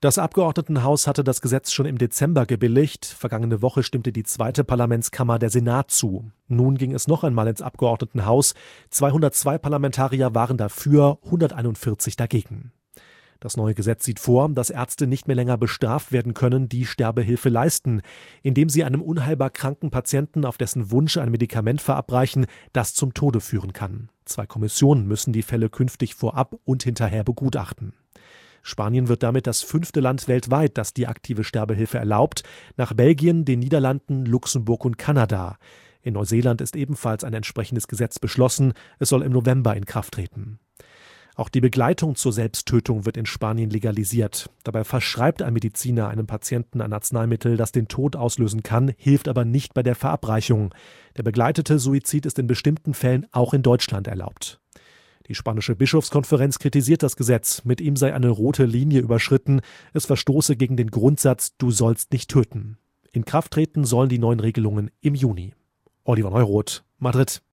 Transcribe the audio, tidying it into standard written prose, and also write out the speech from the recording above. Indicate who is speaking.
Speaker 1: Das Abgeordnetenhaus hatte das Gesetz schon im Dezember gebilligt. Vergangene Woche stimmte die zweite Parlamentskammer, der Senat, zu. Nun ging es noch einmal ins Abgeordnetenhaus. 202 Parlamentarier waren dafür, 141 dagegen. Das neue Gesetz sieht vor, dass Ärzte nicht mehr länger bestraft werden können, die Sterbehilfe leisten, indem sie einem unheilbar kranken Patienten auf dessen Wunsch ein Medikament verabreichen, das zum Tode führen kann. 2 Kommissionen müssen die Fälle künftig vorab und hinterher begutachten. Spanien wird damit das 5. Land weltweit, das die aktive Sterbehilfe erlaubt, nach Belgien, den Niederlanden, Luxemburg und Kanada. In Neuseeland ist ebenfalls ein entsprechendes Gesetz beschlossen. Es soll im November in Kraft treten. Auch die Begleitung zur Selbsttötung wird in Spanien legalisiert. Dabei verschreibt ein Mediziner einem Patienten ein Arzneimittel, das den Tod auslösen kann, hilft aber nicht bei der Verabreichung. Der begleitete Suizid ist in bestimmten Fällen auch in Deutschland erlaubt. Die spanische Bischofskonferenz kritisiert das Gesetz. Mit ihm sei eine rote Linie überschritten. Es verstoße gegen den Grundsatz, du sollst nicht töten. In Kraft treten sollen die neuen Regelungen im Juni. Oliver Neuroth, Madrid.